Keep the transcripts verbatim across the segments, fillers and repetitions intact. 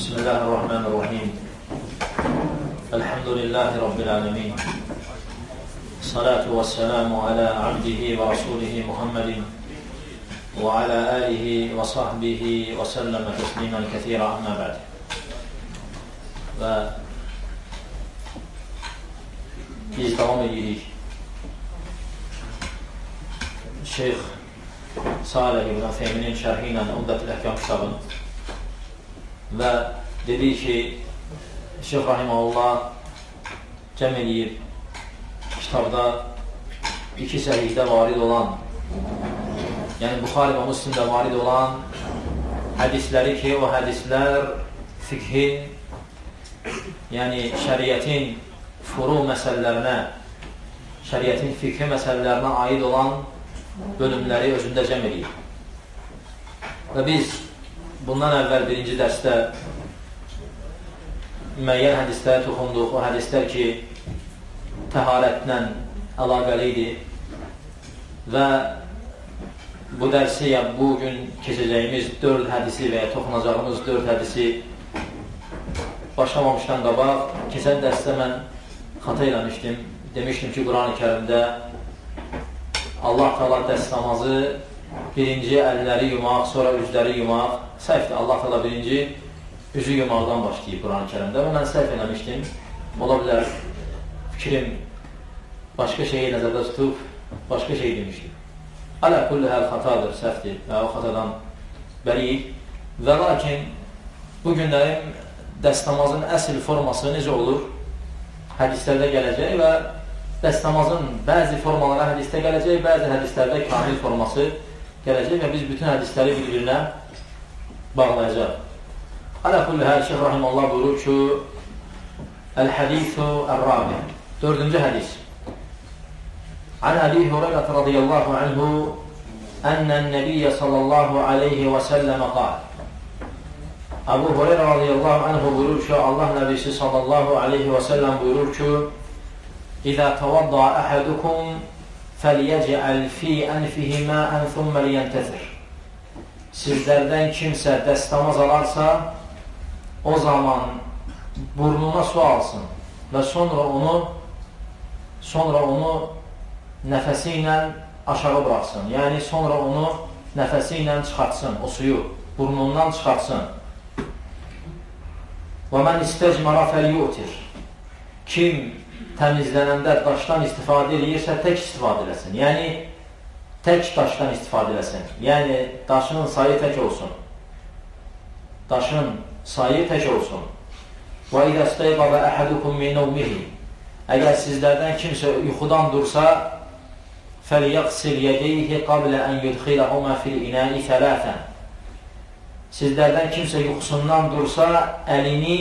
Bismillahirrahmanirrahim. Elhamdülillahi Rabbil alemin. Salatu ve selamu ala abdihi ve rasulihi Muhammedin ve ala alihi ve sahbihi ve selleme teslimen kethira amma ba'd. Və biz devam edirik. Şeyx Salih ibn Utheyminin şərhi ilə Umdətül Əhkam kitabın və dedi ki, Şeyx Rahiməhullah cəm eləyib kitabda iki səhihdə varid olan, yəni Buxari və Müslimdə varid olan hədisləri ki, o hədislər fikhin, yəni şəriətin furu məsələlərinə, şəriətin fikhi məsələlərinə aid olan bölümləri özündə cəm eləyib. Və biz bundan əvvəl birinci dərsdə müəyyən hədislərə toxunduq. O hədislər ki, təharətlə əlaqəli idi və bu dərsi, ya bugün keçəcəyimiz dörd hədisi və ya toxunacağımız dörd hədisi başlamamışdan qabaq, keçən dərsdə mən xata eləmişdim. Demişdim ki, Quran-ı Kərimdə Allah Teala dəst namazı birinci əlləri yumaq, sonra üzləri yumaq. Səhvdir, Allah Teala birinci üzü yumaqdan başlayıb Quran-ı Kərimdə və mən səhv eləmişdim. Ola bilər, fikrim başqa şeyi nəzərdə tutub, başqa şey demişdim. Alə kulli həl xatadır, səhvdir və o xatadan bəriyik. Və lakin bu günlərin dəst namazın əsl forması necə olur? Hədislərdə gələcək və dəst namazın bəzi formaları hədisdə gələcək, bəzi hədislərdə kamil forması gələcək və biz bütün hədisləri bir-birinə bağlayacaq. Alə kulli həl Şeyx Rahiməllah buyurur ki, Əl-Hədithu Əl-Rabi, dördüncü hədis. An Əbi Hüreyrə radiyallahu anhu ənnən Nəbiyyə sallallahu aleyhi və səlləmə qal. Əbu Hüreyrə radiyallahu anhu buyurur ki, Allah Nəbisi sallallahu aleyhi və səlləm buyurur ki, İzə təvadda əhədukum fəliyəcəl fi ənfihi məən thumma liyəntəzir. Sizlərdən kimsə dəstəmaz alarsa, o zaman burnuna su alsın və sonra onu sonra onu nəfəsi ilə aşağı bıraxsın. Yəni, sonra onu nəfəsi ilə çıxartsın, o suyu burnundan çıxartsın. Və mən istəcmara fəliyutir. Kim təmizlənəndə daşdan istifadə edirsə, tək istifadə eləsin. Yəni, tək daşdan istifadə eləsin. Yəni, daşının sayı tək olsun. Daşın sayı tək olsun. Və idə stəyqəbə əhədukum min nəvmihi. Əgər sizlərdən kimsə yuxudan dursa, fəliyəqsil yədeyhi qablə ən yudxiləhumə fil inəyi thələtən. Sizlərdən kimsə yuxusundan dursa, əlini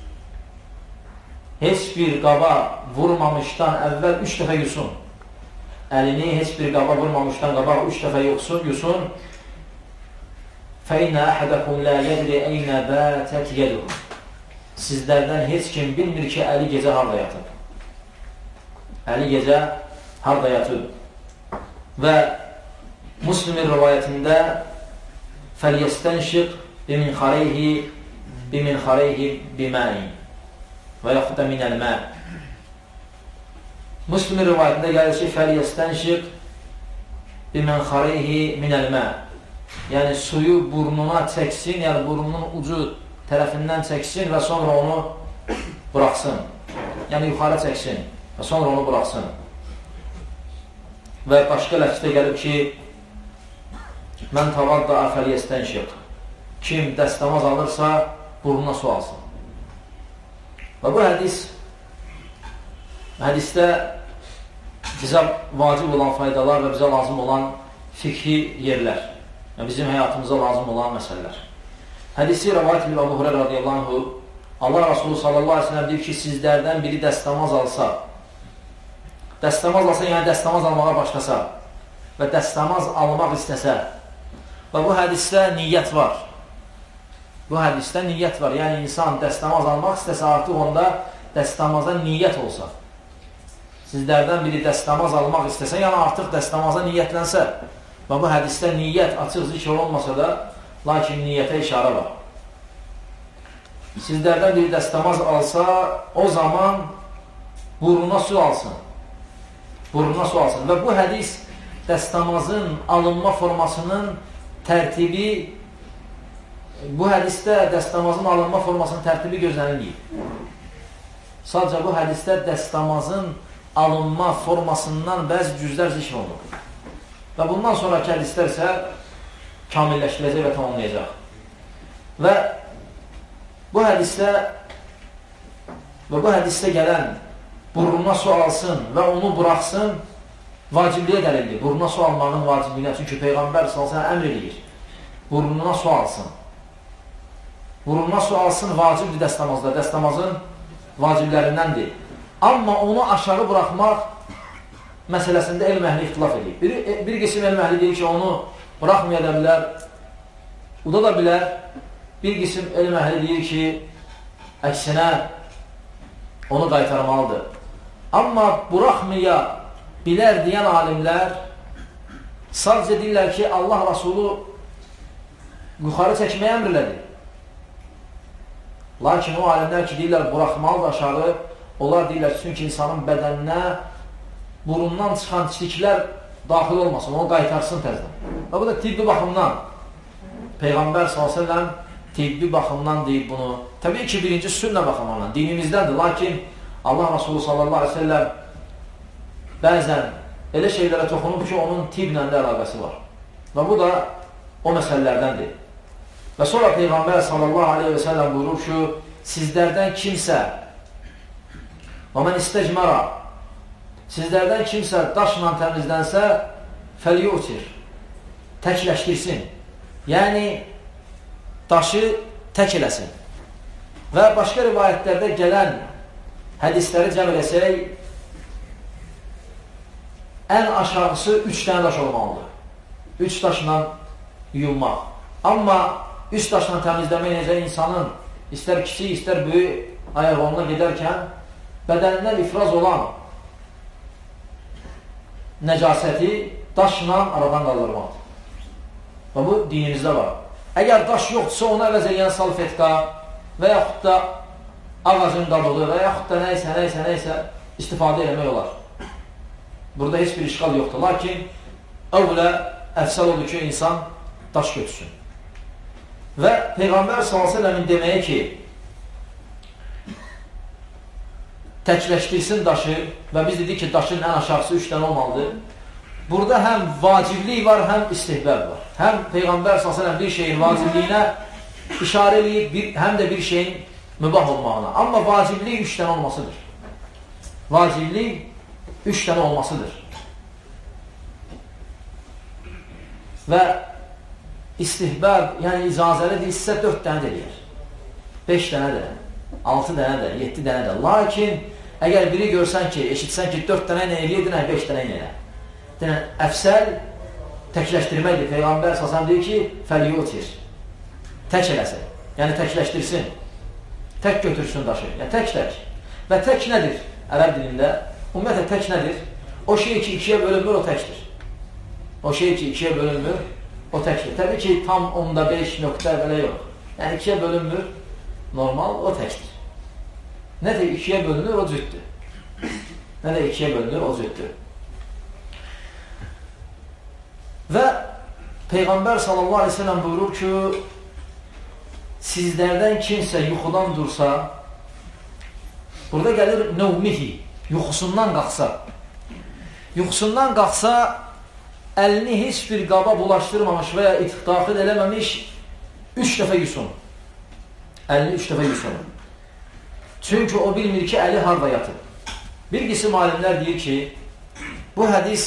heç bir qaba vurmamışdan əvvəl üç dəfə yusun. Əlini heç bir qaba vurmamışdan qabaq üç dəfə yusun. فَاِنَّ أَحَدَكُمْ لَا يَدْرِ اَيْنَ بَاتَتْ يَدُهُ. Sizlərdən heç kim bilmir ki, əli gecə harda yatıb. Əli gecə harda yatıb. Və Müslimin rivayətində فَلْيَسْتَنْشِقْ بِمِنْ خَرَيْهِ بِمِنْ خَرَيْهِ بِمَاءٍ və yaxud da minəl mə. Müslimin rivayətində gəlir ki, fəliyəstənşiq bimən xareyhi minəl mə. Yəni, suyu burnuna çəksin, yəni burnunun ucu tərəfindən çəksin və sonra onu bıraxsın. Yəni, yuxarı çəksin və sonra onu bıraxsın. Və başqa ləfsdə gəlib ki, mən tavadda fəliyəstənşiq. Kim dəstəmaz alırsa, burnuna su alsın. Və bu hədis, hədisdə bizə vacib olan faydalar və bizə lazım olan fikri yerlər, yəni bizim həyatımıza lazım olan məsələlər. Hədisi rəvayət edib Əbu Hüreyrə radiyallahu anhu, Allah Rasulü sallallahu aleyhi ve sellem deyir ki, sizlərdən biri dəstəmaz alsa, dəstəmaz alsa, yəni dəstəmaz almağa başlasa və dəstəmaz almaq istəsə və bu hədisdə niyyət var. Bu hədisdə niyyət var, yəni insan dəstəmaz almaq istəsə, artıq onda dəstəmaza niyyət olsa. Sizlərdən biri dəstəmaz almaq istəsə, yəni artıq dəstəmaza niyyətlənsə və bu hədisdə niyyət açıq zikr olmasa da, lakin niyyətə işarə var. sizlərdən bir dəstəmaz alsa, o zaman burnuna su alsın. Burnuna su alsın. Və bu hədis dəstəmazın alınma formasının tərtibi, bu hədisdə dəstəmazın alınma formasının tərtibi gözlənilməyib. Sadəcə bu hədisdə dəstəmazın alınma formasından bəzi cüzlər zikr olunur. Və bundan sonraki hədislər isə kamilləşdirəcək və tamamlayacaq. Və bu hədisdə və bu hədisdə gələn burnuna su alsın və onu buraxsın vacibliyə dəlildir. Burnuna su almağın vacibliyinə. Çünki Peyğəmbər sallallahu əleyhi və səlləm əmr edir. Burnuna su alsın. Burnuna su alsın vacibdir dəstəmazda. Dəstəmazın vaciblərindəndir. Amma onu aşağı buraxmaq məsələsində elm əhli ixtilaf edir. Bir, bir qism elm əhli deyir ki, onu buraxmaya da bilər, uda da bilər. Bir qism elm əhli deyir ki, əksinə onu qaytarmalıdır. Amma buraxmaya bilər deyən alimlər sadəcə deyirlər ki, Allah Rasulü yuxarı çəkməyə əmr elədi. Lakin o alimlər ki, deyirlər, buraxmalı da aşağı, onlar deyirlər, çünki insanın bədəninə burundan çıxan çiliklər daxil olmasın, onu qaytarsın təzdən. Və bu da tibbi baxımdan, Peyğəmbər sallallahu əleyhi və səlləm tibbi baxımdan deyib bunu. Təbii ki, birinci sünnə baxımından, dinimizdəndir. Lakin Allah Rasulü sallallahu əleyhi və səlləm bəzən elə şeylərə toxunub ki, onun tiblə də əlaqəsi var. Və bu da o məsələlərdəndir. Və sonra Peyğəmbər sallallahu əleyhi və səlləm buyurur ki, sizlərdən kimsə və mən istəcməra, sizlərdən kimsə daşla təmizlənsə, fəlyutir, təkləşdirsin. Yəni, daşı tək eləsin. Və başqa rivayətlərdə gələn hədisləri cəm eləsək, ən aşağısı üç dənə daş olmalıdır. Üç daşla yuyulmaq. Amma üç daşla təmizləmək necə insanın istər kiçik, istər böyük ayaqlarına gedərkən bədənindən ifraz olan nəcasəti daşla aradan qaldırmaq. Və bu dinimizdə var. Əgər daş yoxdursa, ona əvəz edən salfetka və yaxud da ağacın qabığı və yaxud da nəysə, nəysə, nəysə istifadə eləmək olar. Burada heç bir işğal yoxdur. Lakin əvvələ əfsəl olur ki, insan daş götürsün. Və Peyğəmbər sallallahu əleyhi və səlləmin deməyi ki, təkləşdirsin daşı və biz dedik ki, daşın ən aşağısı üç dənə olmalıdır. Burada həm vaciblik var, həm istihbəb var. Həm Peyğəmbər sallallahu əleyhi və səlləm bir şeyin vacibliyinə işarə eləyib, həm də bir şeyin mübah olmağına. Amma vaciblik üç dənə olmasıdır. Vaciblik üç dənə olmasıdır. Və istihbəb, yəni icazəli deyilsə dörd dənə də eləyər. beş dənə də, altı dənə də, yeddi dənə də. Lakin, əgər biri görsən ki, eşitsən ki, dörd dənə ilə eləyir, beş dənə ilə eləyər. Deyən, əfsəl təkləşdirməkdir. Peyğəmbər sallallahu deyir ki, fəlyutir. Tək eləsin. Yəni, təkləşdirsin. Tək götürsün daşı. Yəni, tək-tək. Və tək nədir? Ərəb dilində, ümumiyyətlə, tək nədir? O şey ki, ikiyə bölünmür, o təkdir. O şey ki, ikiyə bölünmür, o təkdir. Təbii ki, tam onda beş nöqtə belə yox. Yəni, ikiyə bölünmür, normal, o təkdir. Nə də ikiyə bölünür, o cüddür. Nə də ikiyə bölünür, o cüddür. Və Peyğəmbər sallallahu aleyhi ve sellem buyurur ki, sizlərdən kimsə yuxudan dursa, burada gəlir nəvmihi, yuxusundan qalxsa. Yuxusundan qalxsa, əlini heç bir qaba bulaşdırmamış və ya itiqdaxil eləməmiş, üç dəfə yusun. Əlini üç dəfə yusun. Çünki o bilmir ki, əli harada yatır. Bir qism alimlər deyir ki, bu hədis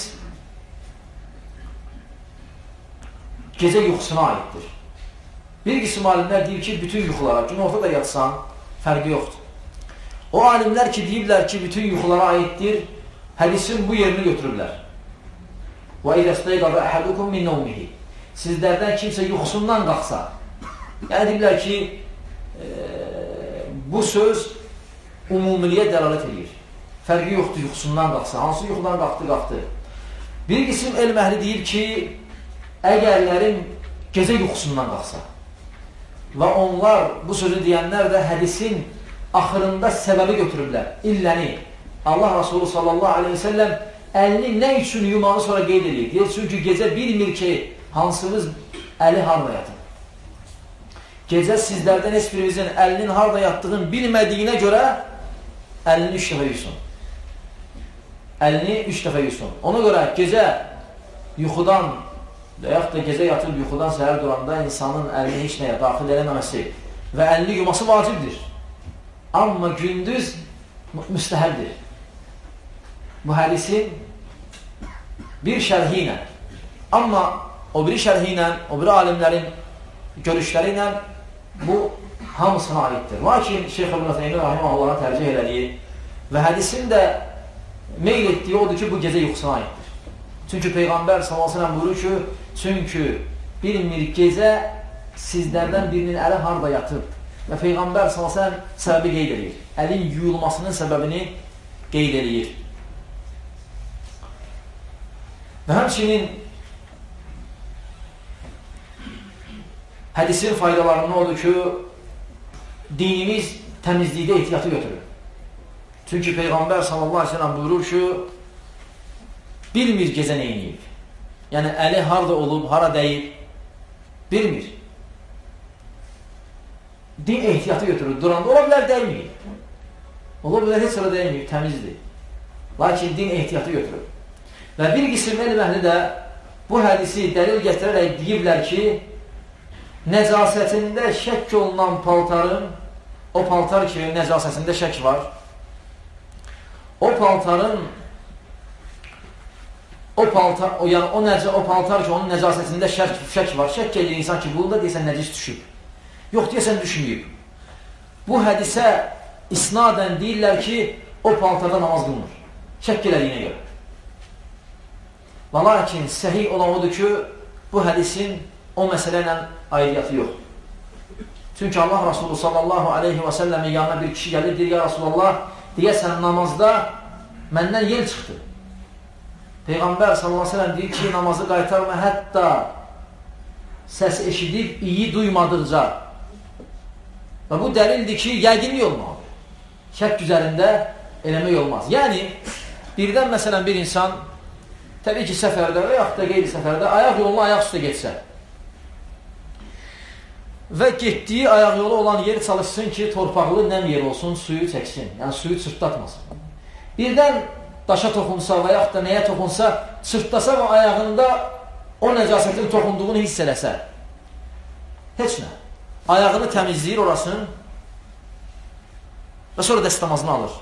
gecə yuxusuna aiddir. Bir qism alimlər deyir ki, bütün yuxulara, günorta da yatsan, fərqi yoxdur. O alimlər ki, deyiblər ki, bütün yuxulara aiddir, hədisin bu yerini götürürlər. Və idəstəyqadə əhədukum min nəvmihi. Sizlərdən kimsə yuxusundan qalxsa, yəni deyiblər ki, e, bu söz umumiliyə dəlalət edir. Fərqi yoxdur yuxusundan qalxsa, hansı yuxudan qalxdı, qalxdı. Bir qism elm əhli deyir ki, əgərlərin gecə yuxusundan qalxsa, Və onlar, bu sözü deyənlər də hədisin axırında səbəbi götürürlər, illəni. Allah Rasulü sallallahu aleyhi ve sellem əlini nə üçün yumağı sonra qeyd edir? Deyir, çünki gecə bilmir ki, hansınız əli harada yatır. Gecə sizlərdən heç birimizin əlinin harada yattığını bilmədiyinə görə əlini üç dəfə yusun. Əlini üç dəfə yusun. Ona görə gecə yuxudan və yaxud da gecə yatıb yuxudan səhər duranda insanın əlini heç nəyə daxil eləməməsi və əlini yuması vacibdir. Amma gündüz müstəhəbdir. Bu hədisin bir şərhi ilə, amma o biri şərhi ilə, o biri alimlərin görüşləri ilə bu hamısına aiddir. Lakin Şeyx İbn Ütheymin rahimehullah'a tərcih elədiyi və hədisin də meyl etdiyi odur ki, bu gecə yuxusuna aiddir. Çünki Peyğəmbər sallallahu əleyhi və səlləm buyurur ki, çünki bilmir gecə sizlərdən birinin əli harada yatıb və Peyğəmbər sallallahu əleyhi və səlləm səbəbi qeyd edir. Əlin yuyulmasının səbəbini qeyd edir. Və həmçinin hədisin faydalarından odur ki, dinimiz təmizlikdə ehtiyatı götürür. Çünki Peyğəmbər sallallahu aleyhi ve sellem buyurur ki, bilmir gecə neyiniyib. Yəni, əli harada olub, hara dəyib, bilmir. Din ehtiyatı götürür. Duranda ola bilər dəyməyib. Ola bilər heç sıra dəyməyib, təmizdir. Lakin din ehtiyatı götürür. Və bir qism elm əhli də bu hədisi dəlil gətirərək deyiblər ki, nəcasətində şək olunan paltarın, o paltar ki, nəcasətində şək var, o paltarın, o paltar, o, yəni o, nəcə, o paltar ki, onun nəcasətində şək, şək var, şək edir insan ki, bunda deyəsən nəcis düşüb, yox deyəsən düşməyib. Bu hədisə isnadən deyirlər ki, o paltarda namaz qılmır, şək elədiyinə görə. Və lakin səhih olan odur ki, bu hədisin o məsələ ilə aidiyyatı yox. Çünki Allah Rasulü sallallahu aleyhi və səlləmin yanına bir kişi gəlir, deyir, ya Rasulullah, deyəsən namazda məndən yel çıxdı. Peyğəmbər sallallahu aleyhi və səlləm deyir ki, namazı qaytarma, hətta səs eşidib, iyi duymadıqca. Və bu dəlildir ki, yəqinli olmalıdır. Şək üzərində eləmək olmaz. Yəni, birdən məsələn bir insan təbii ki, səfərdə və yaxud da qeyri səfərdə ayaq yoluna ayaq üstə getsə və getdiyi ayaq yolu olan yer çalışsın ki, torpaqlı nəm yer olsun, suyu çəksin, yəni suyu çırtlatmasın. Birdən daşa toxunsa və yaxud da nəyə toxunsa, çırtlasa və ayağında o nəcasətin toxunduğunu hiss eləsə, heç nə. Ayağını təmizləyir orasını və sonra dəstəmazını alır.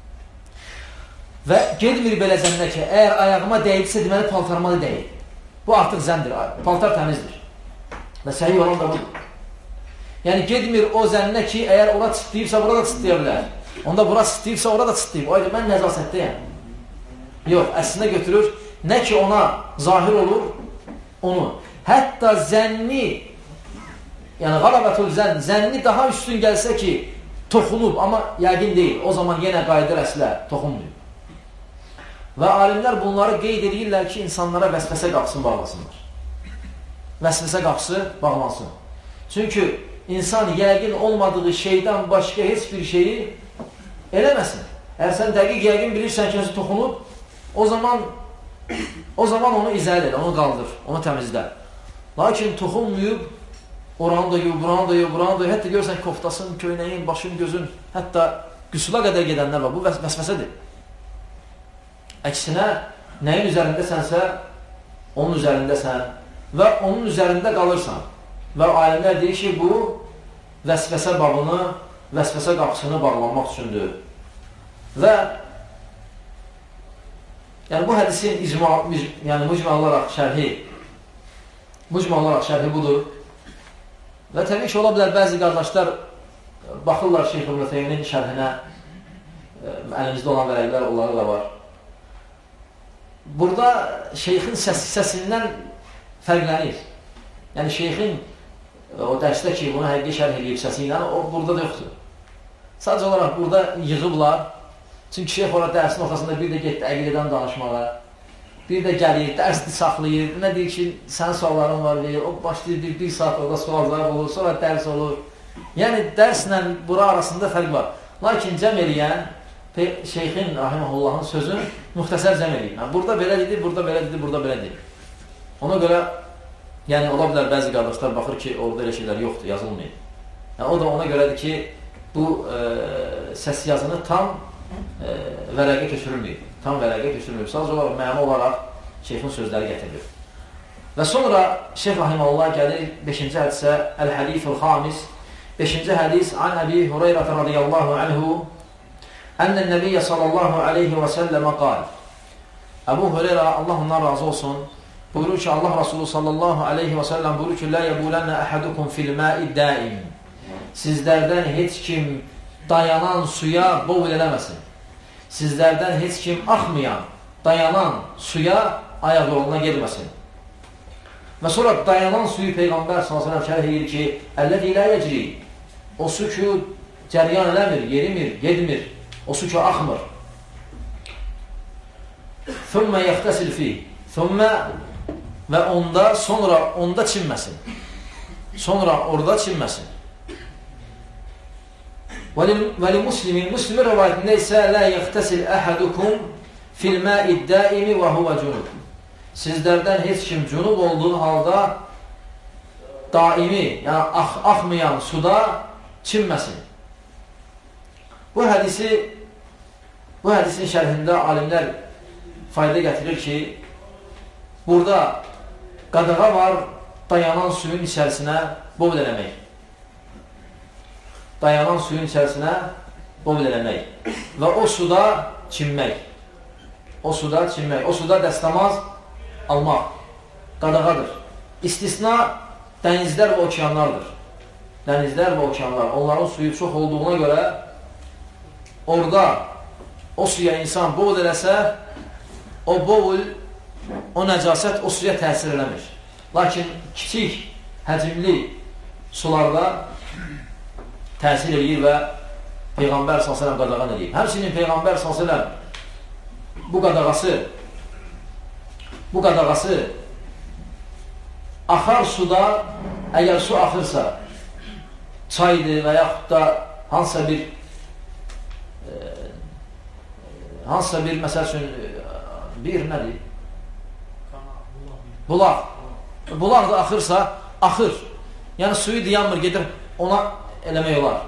Və gedmir belə zənnə ki, əgər ayağıma dəyilsə, deməli paltarıma da dəyil. Bu artıq zəndir, paltar təmizdir. Və səhih olan da budur. Yəni, gedmir o zənnə ki, əgər ora çıtlayıbsa, bura da çıtlaya bilər. Onda bura çıtlayıbsa, ora da çıtlayıb. O ayda, mən nəzasətdəyəm. Yox, əslində götürür, nə ki ona zahir olur, onu. Hətta zənni, yəni qalabətul zənn, zənni daha üstün gəlsə ki, toxunub, amma yəqin deyil. O zaman yenə qayıdır əslə, toxunmuyor. Və alimlər bunları qeyd edirlər ki, insanlara vəsvəsə qapısını bağlasınlar. Vəsvəsə qapısı bağlansın. Çünki insan yəqin olmadığı şeydən başqa heç bir şeyi eləməsin. Əgər sən dəqiq yəqin bilirsən ki, toxunub, o zaman, o zaman onu izah edir, onu qaldır, onu təmizlər. Lakin toxunmuyub, oranı da yuyub, buranı da yuyub, buranı da yuyub, hətta görürsən koftasın, köynəyin, başın, gözün, hətta qüsula qədər gedənlər var. Bu vəsvəsədir. Əksinə, nəyin üzərindəsənsə, onun üzərindəsən və onun üzərində qalırsan. Və alimlər deyir ki, bu vəsvəsə babını, vəsvəsə qapısını bağlanmaq üçündür. Və yəni bu hədisin icma, yəni mücmə olaraq şərhi, mücmə olaraq şərhi budur. Və təbii ki, ola bilər bəzi qardaşlar baxırlar Şeyx İbn Ütheymin şərhinə, əlimizdə olan vərəqlər, onları da var. Burada şeyxin səs səsindən fərqlənir. Yəni şeyxin o dərsdə ki, bunu həqiqi şərh edib səsi ilə, o burada da yoxdur. Sadəcə olaraq burada yığıblar. Çünki şeyx orada dərsin ortasında bir də getdi əqidədən danışmağa. bir də gəlir, dərsli saxlayır, nə deyir ki, sənin sualların var, deyir, o başlayır, bir, bir saat orada suallar olur, sonra dərs olur. Yəni, dərslə bura arasında fərq var. Lakin cəm eləyən, şeyxin, rahiməhullahın sözün müxtəsər cəm eləyir. Yəni, burada belə dedi, burada belə dedi, burada belə dedi. Ona görə, yəni, ola bilər bəzi qardaşlar baxır ki, orada elə şeylər yoxdur, yazılmayın. Yəni, o da ona görədir ki, bu e, səs yazını tam e, vərəqə köçürülməyib. Tam vərəqə köçürülməyib. Sadəcə olaraq, məna olaraq şeyxin sözləri gətirilir. Və sonra Şeyx Rahiməllah gəlir beşinci hədisə, Əl-Hədiful Xamis. beşinci hədis, An Əbi Hüreyrətə radiyallahu anhu, Ənnən Nəbiyyə sallallahu aleyhi və səlləmə qal. Əbu Hüreyrə, Allah ondan razı olsun, buyurur ki, Allah Rasulü sallallahu aleyhi və səlləm buyurur ki, Lə yəbulənə əhədukum fil-mə'i daim. Sizlərdən heç kim dayanan suya boğul eləməsin. Sizlərdən heç kim axmayan, dayanan suya ayaq yoluna gelməsin. Və sonra dayanan suyu Peyğəmbər sallallahu aleyhi və səlləm şərh edir ki, Əlləzi ilə yəcri. O su ki, cəryan eləmir, yerimir, yedmir. O su ki, axmır. Thumma yəxtəsil fi. Thumma və onda, sonra onda çinməsin. Sonra orada çinməsin. Vəli muslimin, muslimin rəvayətində isə lə yəxtəsil əhədukum fil-mə'i daimi və huvə cunub. Sizlərdən heç kim cunub olduğu halda daimi, yəni ax axmayan suda çinməsin. Bu hədisi, bu hədisin şərhində alimlər fayda gətirir ki, burada qadağa var dayanan suyun içərisinə boğul eləmək. Dayanan suyun içərisinə boğul eləmək. Və o suda çinmək. O suda çinmək. O suda dəstəmaz almaq. Qadağadır. İstisna dənizlər və okeanlardır. Dənizlər və okeanlar. Onların suyu çox olduğuna görə orada o suya insan boğul eləsə, o boğul, o nəcasət o suya təsir eləmir. Lakin kiçik, həcimli sularda təsir edir və Peyğəmbər sallallahu əleyhi və səlləm qadağan edir. Həmçinin Peyğəmbər sallallahu əleyhi və səlləm bu qadağası bu qadağası axar suda, əgər su axırsa, çaydır və yaxud da hansısa bir e, hansısa bir, məsəl üçün, bir nədir? Bulaq. Bulaq da axırsa, axır. Yəni suyu dayanmır, gedir, ona eləmək olar.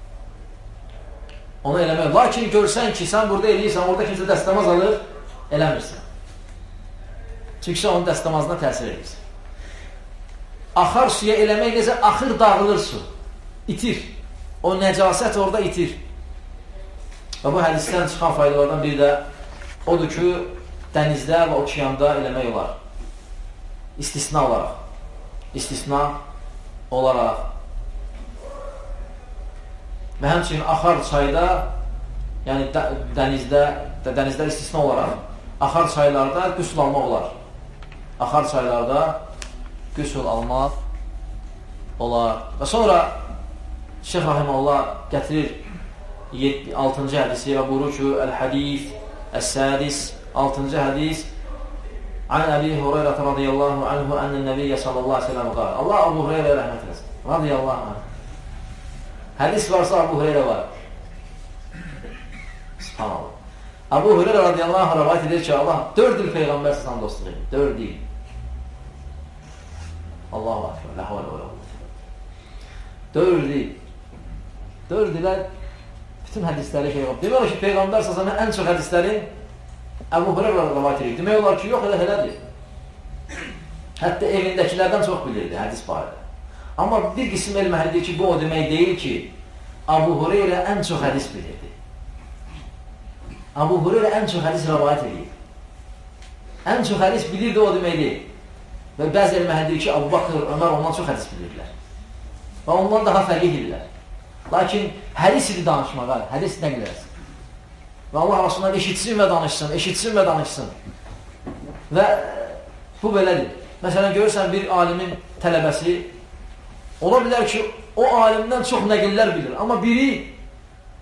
Ona eləmək olar. Lakin görsən ki, sən burada eləyirsən, orada kimsə dəstəmaz alır, eləmirsən. Çünki sən onun dəstəmazına təsir edirsən. Axar suya eləmək necə? Axır dağılır su. İtir. O nəcasət orada itir. Və bu hədisdən çıxan faydalardan biri də odur ki, dənizdə və okeanda eləmək olar. İstisna olaraq. İstisna olaraq. Və həmçinin axar çayda, yəni dənizdə, dənizdə istisna olaraq, axar çaylarda qüsl almaq olar. Axar çaylarda qüsl almaq olar. Və sonra Şeyx Rahiməllah gətirir altıncı hədisi və buyurur ki, Əl-Hədif Əs-Sədis, altıncı hədis, An Əbi Hüreyrətə radiyallahu anhu ənnən Nəbiyyə sallallahu aleyhi ve sellem qal. Allah Əbu Hüreyrə rəhmət eləsin. Radiyallahu anhu. Hədis varsa Əbu Hüreyrə var. Subhanallah. Əbu Hüreyrə radiyallahu anh rəvayət edir ki, Allah dörd il Peyğəmbər səsən dostluq edir. Dörd il. Allahu akbar. La havle ve la kuvvete. Dörd il. Dörd ilə bütün hədisləri şey yox. Demək olar ki, Peyğəmbər səsənin ən çox hədisləri Əbu Hüreyrə rəvayət edir. Demək olar ki, yox, elə elədir. Hətta evindəkilərdən çox bilirdi hədis barədə. Amma bir qism elm əhli deyir ki, bu o demək deyil ki, Əbu Hüreyrə ən çox hədis bilirdi. Əbu Hüreyrə ən çox hədis rəvayət edir. Ən çox hədis bilirdi, o demək deyil. Və bəzi elm əhli deyir ki, Əbu Bakır, Ömər ondan çox hədis bilirlər. Və ondan daha fərqi edirlər. Lakin hədis idi danışmağa, hədis nə bilərsin? Və Allah Rasulundan eşitsin və danışsın, eşitsin və danışsın. Və bu belədir. Məsələn, görürsən bir alimin tələbəsi, ola bilər ki, o alimdən çox nəqillər bilir. Amma biri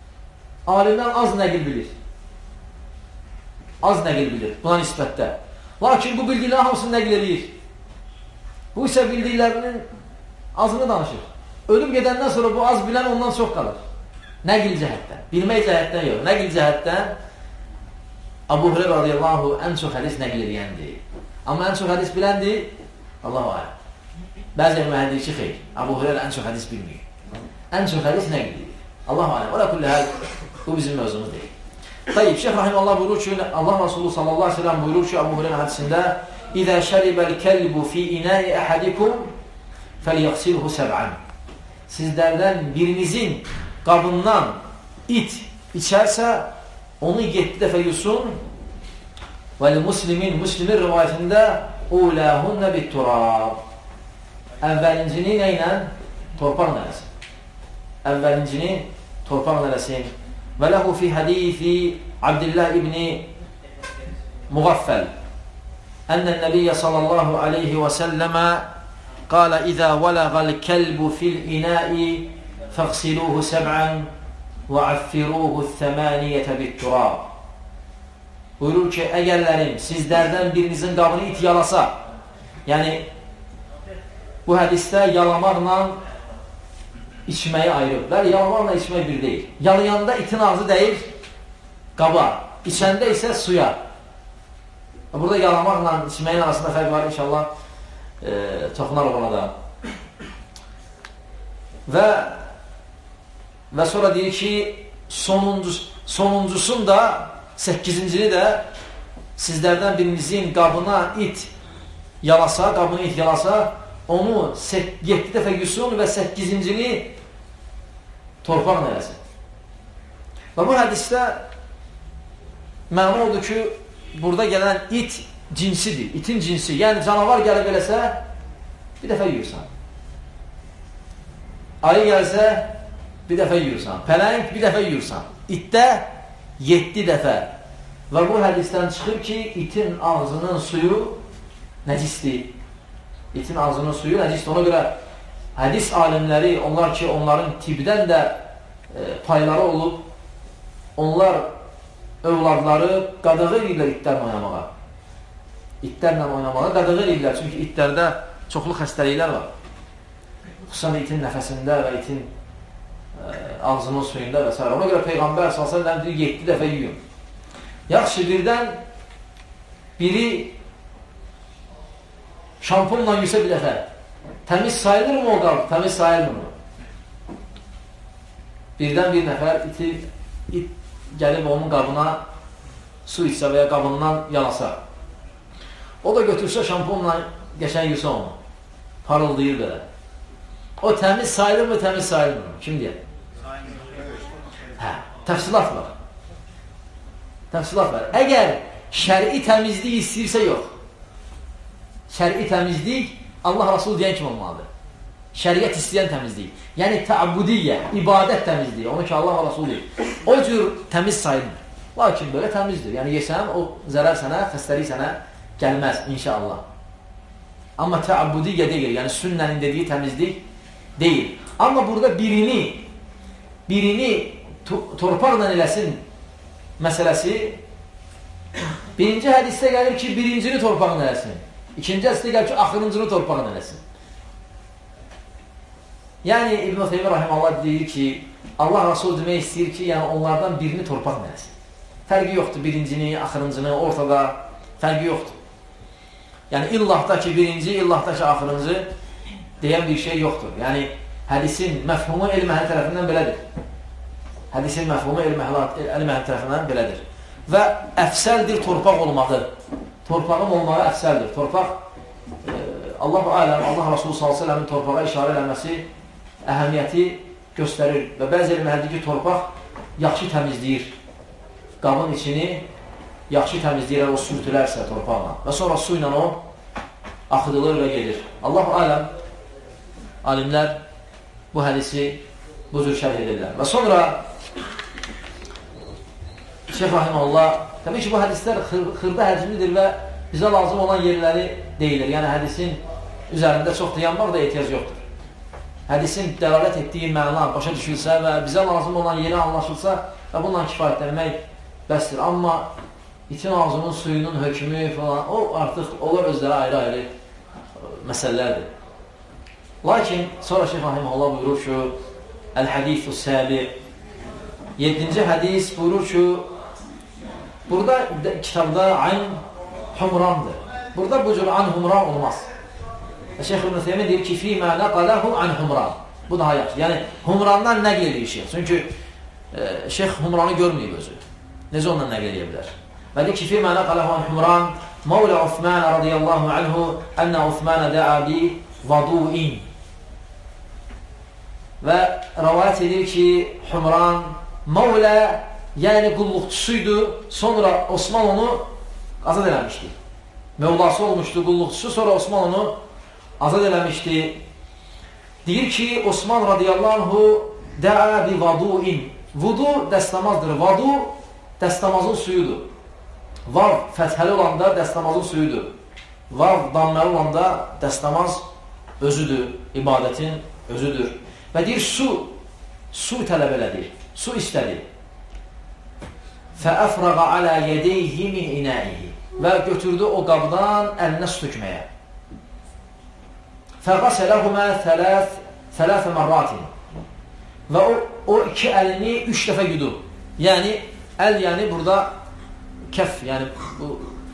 alimdən az nəqil bilir. Az nəqil bilir buna nisbətdə. Lakin bu bildiklərin hamısını nəql edir. Bu isə bildiklərinin azını danışır. Ölüm gedəndən sonra bu az bilən ondan çox qalır. Nəql cəhətdən. Bilmək cəhətdən yox. Nəql cəhətdən Abu Hurayra radiyallahu ən çox hədis nəql edəndir. Amma ən çox hədis biləndir, Allah-u aləm. Bəzi əmə deyir ki, xeyr, Abu Hurayra ən çox hədis bilmir. Ən çox hədis nəql edir. Allah-u aləm. Ola kulli həl, bu bizim mövzumuz deyil. Tayyib, Şeyh Rahiməllah buyurur ki, Allah Rasulü sallallahu aleyhi ve sellem buyurur ki, Abu Hurayra hədisində İzə şəribəl kəlbu fi inəyi əhədikum fəliyəqsilhu səb'an. Sizlərdən birinizin qabından it içərsə, onu yeddi dəfə yusun. Vəl-muslimin, muslimin rivayətində uləhünnə bit-turab. Əvvəlincini nə ilə? Torpaq nələsin. Əvvəlincini torpaq nələsin. Və ləhu fi hadithi Abdillah ibni Muğaffəl ənnən nəbiyyə sallallahu aleyhi və səlləmə qalə İzə vələğəl kəlbu fil inəi fəqsiluhu səb'ən və affiruhu thəməniyyətə bit-turab. Buyurur ki, əgərlərim sizlərdən birinizin qabını it yalasa, yəni bu hədisdə yalamaqla içməyi ayırıblar. Yalamaqla içmək bir deyil. Yalayanda itin ağzı deyil qaba, içəndə isə suya. Burada yalamaqla içməyin arasında fərq var, inşallah e, toxunarıq ona da. Və və sonra deyir ki, sonuncus, sonuncusun da səkkizincini də sizlərdən birinizin qabına it yalasa, qabını it yalasa, onu yeddi dəfə yusun və səkkizincini torpaq nələsin. Və bu hədisdə məna odur ki, burada gələn it cinsidir, itin cinsi. Yəni canavar gəlib eləsə, bir dəfə yuyursan. Ayı gəlsə, bir dəfə yuyursan. Pələng bir dəfə yuyursan. İtdə yeddi dəfə. Və bu hədisdən çıxır ki, itin ağzının suyu nəcisdir. İtin ağzının suyu nəcisdir. Ona görə hədis alimləri, onlar ki, onların tibdən də e, payları olub, onlar övladları qadağı edirlər itlərlə oynamağa. İtlərlə oynamağa qadağı edirlər. Çünki itlərdə çoxlu xəstəliklər var. Xüsusən itin nəfəsində və itin ə, ağzının suyunda və s. Ona görə Peyğəmbər sallallahu əleyhi və səlləm deyir, yeddi dəfə yuyun. Yaxşı, birdən biri şampunla yüsə bir dəfə təmiz sayılır mı o qab? Təmiz sayılır mı? Birdən bir nəfər iti it gəlib onun qabına su içsə və ya qabından yalasa. O da götürsə şampunla qəşəng yusa onu. Parıldayır belə. O təmiz sayılır mı, təmiz sayılır mı? Kim deyər? Hə, təfsilat var. Təfsilat var. Əgər şəri təmizlik istəyirsə yox. Şəri təmizlik Allah Rasulü deyən kimi olmalıdır. Şəriət istəyən təmizlik. Yəni təabbudiyyə, ibadət təmizliyi. Onu ki Allah Rasulü deyir. O cür təmiz sayılmır. Lakin belə təmizdir. Yəni yesən o zərər sənə, xəstəlik sənə gəlməz inşallah. Amma təabbudiyyə deyil. Yəni sünnənin dediyi təmizlik deyil. Amma burada birini birini torpaqla eləsin məsələsi birinci hədisdə gəlir ki, birincini torpaqla eləsin. İkinci hədisdə gəlir ki, axırıncını torpaqla eləsin. Yəni İbn-i Teymiyyə Rahiməllah deyir ki, Allah Rasul demək istəyir ki, yəni onlardan birini torpaq eləsin. Fərqi yoxdur, birincini, axırıncını, ortada fərqi yoxdur. Yəni illahda ki, birinci, illahda ki, axırıncı deyən bir şey yoxdur. Yəni hədisin məfhumu elm-əhli tərəfindən belədir. Hədisin məfhumu elm-əhli tərəfindən belədir. Və əfsəldir torpaq olmağı. Torpağın olmağı əfsəldir. Torpaq, e, Allah-u aləm, Allah Rasulü sallallahu əleyhi və səlləmin torpağa işarə eləməsi əhəmiyyəti göstərir. Və bəzi elm-əhlidir ki, torpaq yaxşı təmizləyir. Qabın içini yaxşı təmizləyir, o sürtülərsə torpaqla. Və sonra su ilə o axıdılır və gedir. Allah-u aləm, alimlər bu hədisi bu cür şərh edirlər. Və sonra Şeyh Rahiməllah, təbii ki, bu hədislər xır, xırda həcmlidir və bizə lazım olan yerləri deyilir. Yəni, hədisin üzərində çox dayanmaq da ehtiyac yoxdur. Hədisin dəlalət etdiyi məna başa düşülsə və bizə lazım olan yeri anlaşılsa və bununla kifayətlənmək bəsdir. Amma itin ağzının suyunun hökmü falan, o artıq onlar özləri ayrı-ayrı məsələlərdir. Lakin sonra Şeyx Rahiməhullah buyurur ki, Əl-Hədithu Səbi, yedinci hədis buyurur ki, burada kitabda An Humrandır. Burada bu cür An Humran olmaz. Şeyx İbn Ütheymin deyir ki, Fîmə nəqələhu An Humran. Bu daha yaxşı. Yəni, Humrandan nəql edir Şeyx. Çünki e, Şeyx Humranı görməyib özü. Necə ondan nəql edə bilər? Və deyir ki, Fîmə nəqələhu An Humran, Mavlə Uthman radiyallahu anhu, ənə Uthmanə də'a bi vadu'in. Və rəvayət edir ki, Humran Mavlə, yəni qulluqçusuydu, sonra Osman onu azad eləmişdi. Mevlası olmuşdu, qulluqçusu, sonra Osman onu azad eləmişdi. Deyir ki, Osman radiyallahu anhu də'a bi vadu'in. Vudu dəstəmazdır. Vadu dəstəmazın suyudur. Vav fəthəli olanda dəstəmazın suyudur. Vav damməli olanda dəstəmaz özüdür, ibadətin özüdür. Və deyir, su, su tələb elədir, su istədir. Fəəfraqa alə yədeyhi min inəihi. Və götürdü o qabdan əlinə su tökməyə. Fəqasələhumə thələthə mərratin. Və o, o iki əlini üç dəfə yudu. Yəni, əl yəni burada kəf, yəni bu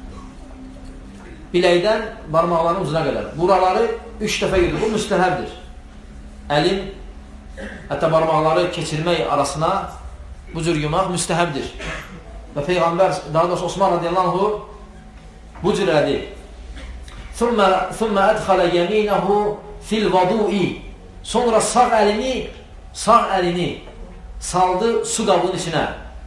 biləkdən barmaqların ucuna qədər. Buraları üç dəfə yudu. Bu müstəhəbdir. Əlin, hətta barmaqları keçirmək arasına bu cür yumaq müstəhəbdir. Və Peyğəmbər, daha doğrusu Osman radiyallahu anhu bu cür elədi. Thumma ədxalə yəminəhu fil vadu'i. Sonra sağ əlini, sağ əlini saldı su qabının içinə.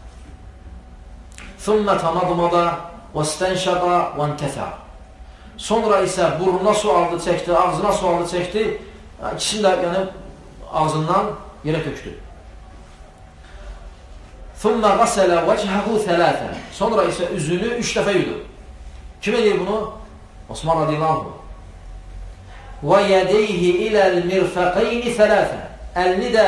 Thumma tamadmada və stənşəqa və nkəfə. Sonra isə burnuna su aldı, çəkdi, ağzına su aldı, çəkdi. İkisini də yəni, ağzından yerə tökdü. Thumma qasələ vəcəhəhu thələthə. Sonra isə üzünü üç dəfə yudu. Kim edir bunu? Osman radiyallahu anhu. Və yədeyhi iləl mirfəqeyni thələthə. Əlini də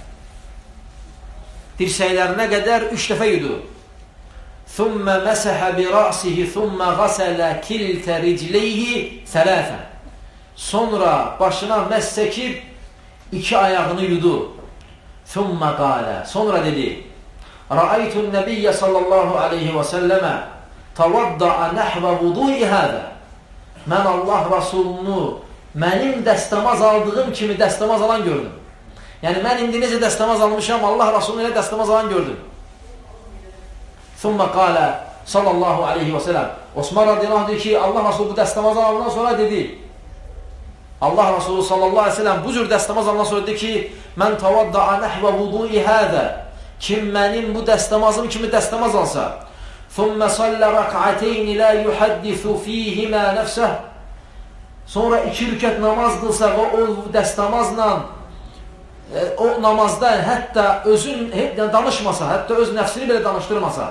dirsəklərinə qədər üç dəfə yudu. Thumma məsəhə bi rəsihi thumma qasələ kiltə ricleyhi thələthə. Sonra başına məs çəkib iki ayağını yudu. Thumma qalə. Sonra dedi, Rəaytun nəbiyyə sallallahu aleyhi və səlləmə tavadda'a nəhvə vudu'i hədə. Mən Allah Rasulunu mənim dəstəmaz aldığım kimi dəstəmaz alan gördüm. Yəni, mən indi necə dəstəmaz almışam, Allah Rasulunu elə dəstəmaz alan gördüm. Thumma qalə sallallahu aleyhi və səlləm. Osman radiyallahu deyir ki, Allah Rasulü bu dəstəmaz alandan sonra dedi, Allah Rasulü sallallahu aleyhi və səlləm bu cür dəstəmaz alandan sonra dedi ki, mən tavadda'a nəhvə vudu'i hədə. Kim mənim bu dəstəmazım kimi dəstəmaz alsa, ثُمَّ صَلَّ رَكْعَتَيْنِ لَا يُحَدِّثُ فِيهِمَا نَفْسَهِ. Sonra iki rükət namaz qılsa və o dəstəmazla o namazda hətta özün danışmasa, hətta öz nəfsini belə danışdırmasa,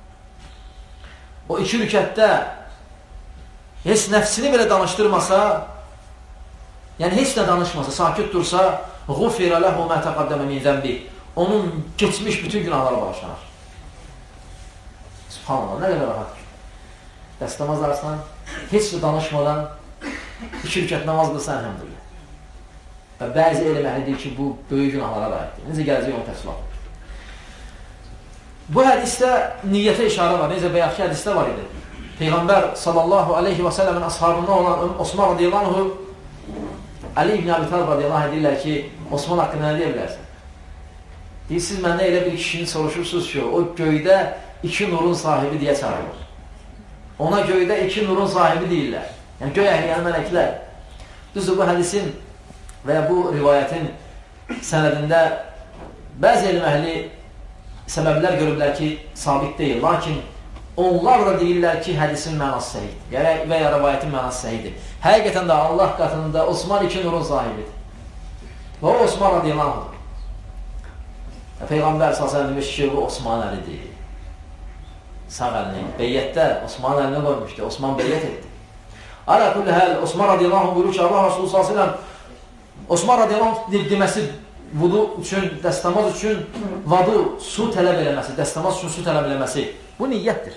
o iki rükətdə heç nəfsini belə danışdırmasa, yəni heç nə danışmasa, sakit dursa, غُفِرَ لَهُ مَا تَقَدَّمَ مِنْ ذَنْبِهِ. Onun geçmiş bütün günahları bağışlanır. Subhanallah, nə qədər rahat. Dəstəmaz arasından, heç də danışmadan iki rükət namaz qılsan əlhəmdülillah. Və bəzi elm əhlidir ki, bu böyük günahlara aiddir. Necə gələcək onu təfsilat. Bu hədisdə niyyətə işarə var. Necə bəyəxki hədisdə var idi. Peyğəmbər sallallahu aleyhi və səlləmin ashabından olan Osman radiyallahu anhu, Ali ibn Abi Talib radiyallahu anhu edirlər ki, Osman haqqında nə deyə bilərsən? Deyir, siz məndə elə bir kişinin soruşursunuz ki, o göydə iki nurun sahibi deyə çağırır. Ona göydə iki nurun sahibi deyirlər. Yəni, göy əhli, yəni mələklər. Düzdür, bu hədisin və ya bu rivayətin sənədində bəzi elm əhli səbəblər görüblər ki, sabit deyil. Lakin onlar da deyirlər ki, hədisin mənası səhiddir və ya rivayətin mənası səhiddir. Həqiqətən də Allah qatında Osman iki nurun sahibidir. Və o Osman radiyallahu anhudur. Peyğəmbər sallallahu demiş ki, bu Osman əlidir. Sağ əlini. Beyyətdə Osman əlinə qoymuşdu. Osman beyyət etdi. Alə kulli həl, Osman radiyallahu anh buyurur ki, Allah Rasulü sallallahu aleyhi ve sellem Osman radiyallahu anh deməsi vudu üçün, dəstəmaz üçün vadu, su tələb eləməsi, dəstəmaz üçün su tələb eləməsi. Bu niyyətdir.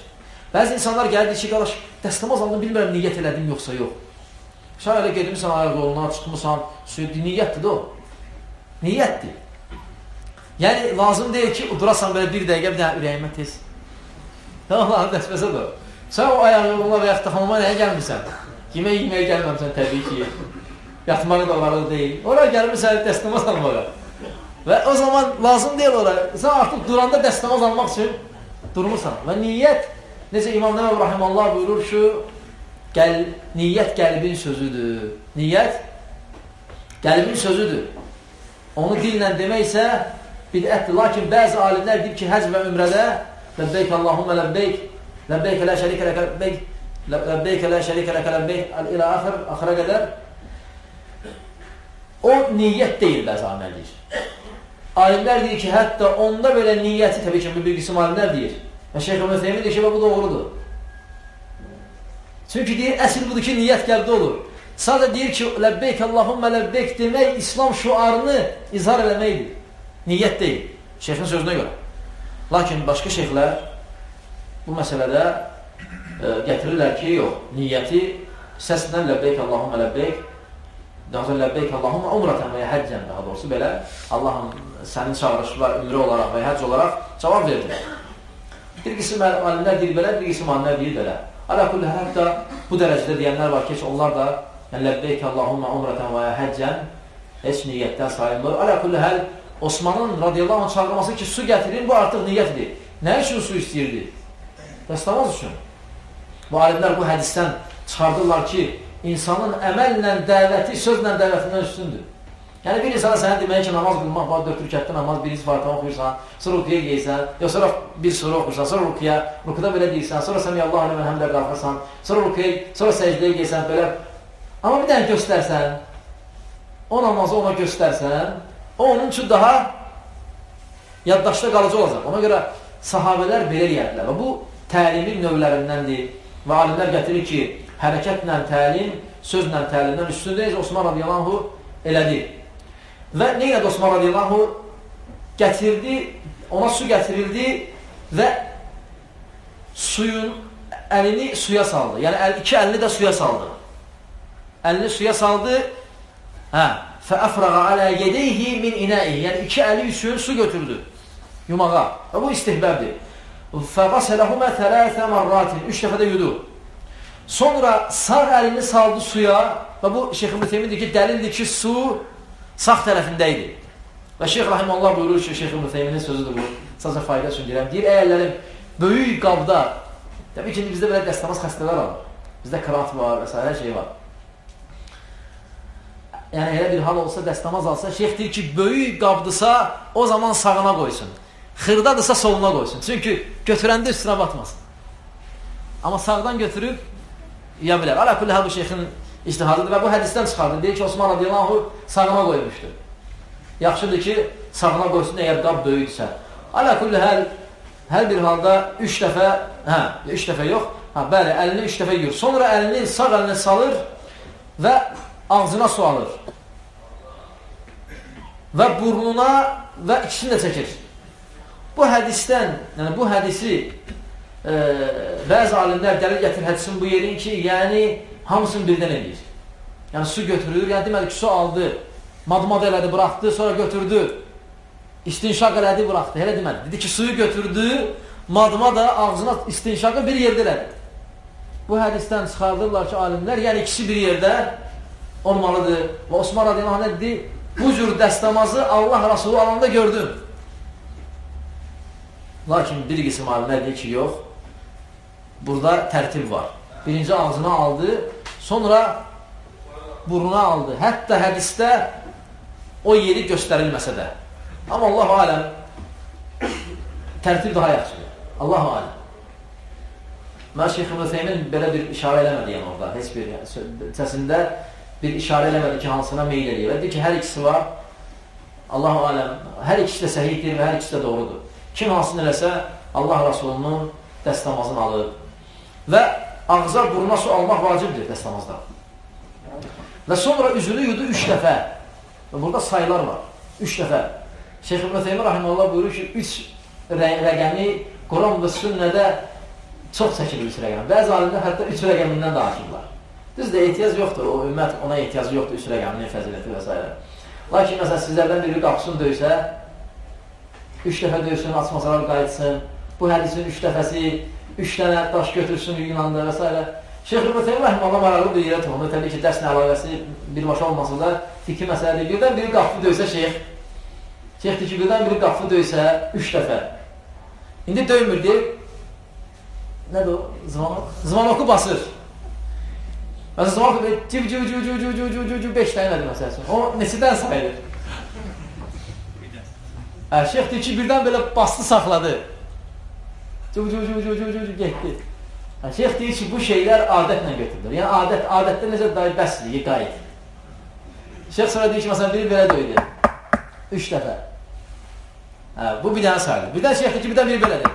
Bəzi insanlar gəldi ki, qalaş, dəstəmaz alını bilmirəm, niyyət elədim yoxsa yox. Sən elə gedmişsən ayaq yoluna, çıxmışsan, niyyətdir də o. Niyyətdir. Yəni, lazım deyil ki, durasan belə bir dəqiqə, bir dənə ürəyimə tez. Allah'ın dəsməsə də o. Sən o ayaq yoluna və yaxud da hamama nəyə gəlmirsən? Yemək yeməyə gəlməmsən təbii ki. Yatmağı da var deyil. Oraya gəlmirsən dəstəmaz almağa. Və o zaman lazım deyil oraya. Sən artıq duranda dəstəmaz almaq üçün durmursan. Və niyyət, necə İmam Nəvəvi Rahimallah buyurur ki, gəl, niyyət qəlbin sözüdür. Niyyət qəlbin sözüdür. Onu dillə demək isə bidətdir. Lakin bəzi alimlər deyir ki, həc və ümrədə Ləbbeyk Allahumma ləbbeyk, ləbbeyk lə şərikə ləkə ləbbeyk, ləbbeyk lə şərikə ləkə ləbbeyk, ilə axır, axıra qədər o niyyət deyil bəzi alimlər deyir. Alimlər deyir ki, hətta onda belə niyyəti, təbii ki, bir qism alimlər deyir. Və Şeyx Ömər Teymi deyir ki, bu doğrudur. Çünki deyir, əsl budur ki, niyyət qəlbdə olur. Sadəcə deyir ki, ləbbeyk Allahumma ləbbeyk demək İslam şuarını izhar eləməkdir. Niyyət deyil, şeyxin sözünə görə. Lakin başqa şeyxlər bu məsələdə e, gətirirlər ki, yox, niyyəti səslə ləbbeyk Allahumma ləbbeyk, daha sonra ləbbeyk Allahumma umratan və ya həccən, daha doğrusu belə Allahım sənin çağırışlar ümrə olaraq və ya həcc olaraq cavab verdiler. Bir qism alimlər deyir belə, bir qism alimlər deyir belə. Alə-kulli hətta bu dərəcədə deyənlər var ki, onlar da yəni, ləbbeyk Allahumma umratan və ya həccən heç niyyətdən sayılmır. Alə-kulli həl Osmanın radiyallahu anh çağırması ki, su gətirin, bu artıq niyyətdir. Nə üçün su istəyirdi? Dəstəmaz üçün. Bu alimlər bu hədisdən çıxardırlar ki, insanın əməllə dəvəti, sözlə dəvətindən üstündür. Yəni, bir insana sənə demək ki, namaz qılmaq var, dörd rükətdə namaz, birinci Fatiha oxuyursan, sonra rukuya geysən, ya sonra bir sura oxuyursan, sonra rukuya, rukuda belə deyirsən, sonra sən Allah alimən həmdə qalxırsan, sonra rukuya, sonra səcdəyə geysən, belə. Amma bir dənə göstərsən, o namazı ona göstərsən, o onun üçün daha yaddaşda qalıcı olacaq. Ona görə sahabələr belə eləyədilər. Və bu təlimin növlərindəndir. Və alimlər gətirir ki, hərəkətlə təlim, sözlə təlimdən üstündə Osman radiyallahu elədi. Və nə elədi Osman radiyallahu? Gətirdi, ona su gətirildi və suyun əlini suya saldı. Yəni, iki əlini də suya saldı. Əlini suya saldı, hə, fəəfrağa alə yedeyhi min inəyi. Yəni, iki əli üçün su götürdü yumağa. Və bu istihbəbdir. Fəqasələhumə tələfə marratin. Üç dəfədə yudu. Sonra sağ əlini saldı suya və bu Şeyx İbn Teymiyyədir ki, dəlildir ki, su sağ tərəfindəydi. Və Şeyx Rahimallah buyurur ki, Şeyx İbn Teymiyyənin sözüdür bu. Sadəcə fayda üçün deyirəm. Deyir, əyərlərim böyük qabda, təbii ki, bizdə belə dəstəmaz xəstələr alır. Bizdə krat var və s. hər şey var. Yəni, elə bir hal olsa, dəstəmaz alsa, şeyx deyir ki, böyük qabdırsa, o zaman sağına qoysun. Xırdadırsa, soluna qoysun. Çünki götürəndə üstünə batmasın. Amma sağdan götürüb, ya bilər. Alə-kulli hə bu şeyxin ictihadıdır və bu hədisdən çıxardır. Deyir ki, Osman radiyallahu sağına qoymuşdur. Yaxşıdır ki, sağına qoysun, əgər qab böyüksə. Alə-kulli həl, hər bir halda üç dəfə, hə, üç dəfə yox, hə, bəli, əlini üç dəfə yuyur. Sonra əlini sağ əlinə salır və ağzına su alır və burnuna və ikisini də çəkir. Bu hədisdən, yəni bu hədisi e, bəzi alimlər dəlil gətir hədisin bu yerin ki, yəni hamısını birdən edir. Yəni su götürür, yəni deməli ki, su aldı, madmad elədi, bıraxdı, sonra götürdü, istinşaq elədi, bıraxdı, elə deməli. Dedi ki, suyu götürdü, madma da ağzına istinşaqı bir yerdə elədi. Bu hədisdən çıxardırlar ki, alimlər, yəni ikisi bir yerdə olmalıdır. Və Osman radiyallahu anh dedi, bu cür dəstəmazı Allah Rasulü alanda gördüm. Lakin bir qism alimlər deyir ki, yox, burada tərtib var. Birinci ağzına aldı, sonra burnuna aldı. Hətta hədisdə o yeri göstərilməsə də. Amma Allah-u aləm tərtib daha yaxşıdır. Allah-u aləm. Mən Şeyx İbn Teymin belə bir işarə eləmədi yəni orada. Heç bir səsində bir işarə eləmədi ki, hansına meyil edir. Və deyir ki, hər ikisi var. Allah-u aləm, hər ikisi də səhiddir və hər ikisi də doğrudur. Kim hansını eləsə, Allah Rasulunun dəstəmazını alır. Və ağza, buruna su almaq vacibdir dəstəmazda. Və sonra üzünü yudu üç dəfə. Və burada sayılar var. Üç dəfə. Şeyx İbn Teymi Rahimullah buyurur ki, üç rəqəmi Quran və sünnədə çox çəkilir üç rəqəm. Bəzi alimlər hətta üç rəqəmindən də hakimlar. Düzdür, ehtiyac yoxdur, o ümmət ona ehtiyacı yoxdur, üç rəqəminin fəziləti və s. Lakin, məsələn, sizlərdən biri qapısını döysə, üç dəfə döysün, açmasalar qayıtsın, bu hədisin üç dəfəsi, üç dənə daş götürsün Yunanda və s. Şeyx İbn Teymiyyə rəhməhullah maraqlı bir yerə toxunur. Təbii ki, dərslə əlaqəsi birbaşa olmasa da fikri məsələdir. Birdən biri qapını döysə şeyx, şeyx deyir ki, birdən biri qapını döysə üç dəfə. İndi döymür deyir, nədir o? Zvanok? Zvanoku basır. Məsələn, Zvanoku deyir, cib, cib, cib, cib, cib, cib, cib, cib, beş dənə nədir məsələn. O neçədən sayılır? Şeyx deyir ki, birdən belə bastı, saxladı. Cib, cib, cib, cib, cib, cib, getdi. Şeyx deyir ki, bu şeylər adətlə götürülür. Yəni, adət, adətdə necə dair bəsliyi, qayıt. Şeyx sonra deyir ki, məsələn, biri belə döydü. Üç dəfə. Hə, bu bir dənə sayılır. Bir dənə şeyx deyir ki, bir dənə biri belədir.